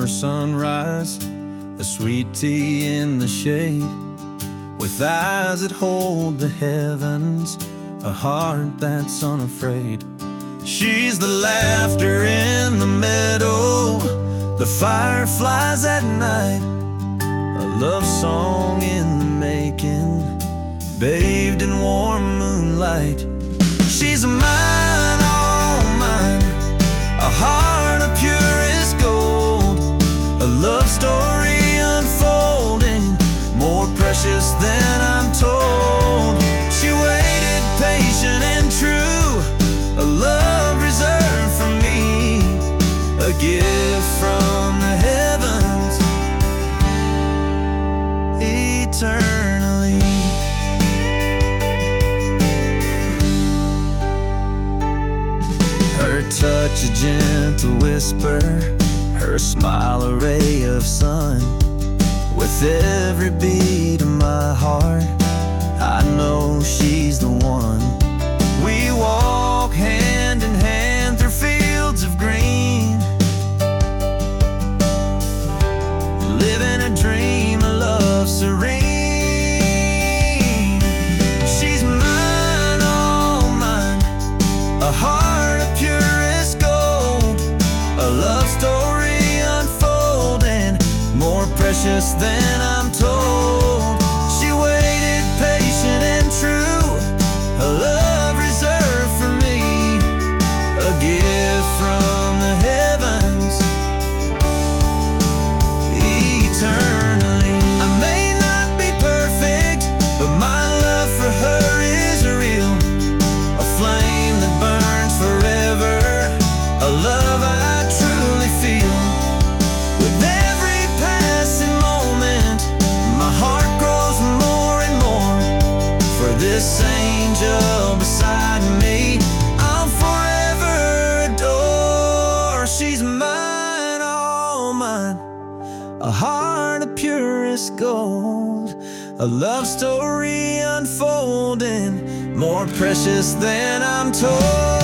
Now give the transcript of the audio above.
summer sunrise, a sweet tea in the shade, with eyes that hold the heavens, a heart that's unafraid. She's the laughter in the meadow, the fireflies at night, a love song in the making, bathed in warm moonlight. She's mine, all mine, a heart of purest gold, a love story unfolding, more precious than I'm told. She waited patient and true, a love reserved for me, a gift from the heavens, eternally. Her touch a gentle whisper, her smile a ray of sun. With every beat of my heart, I know she's the one. We walk hand in hand through fields of green, living a dream of love serene. She's mine, all mine, a heart of purest gold, a love story unfolding, more precious than I'm told. She waited patient and true, a love reserved for me, a gift from the heavens, eternally. I may not be perfect, but my love for her is real, a flame that burns forever, a love I truly feel. With every passing moment, my heart grows more and more, for this angel beside me I'll forever adore. She's mine, all mine, a heart of purest gold, a love story unfolding, more precious than I'm told.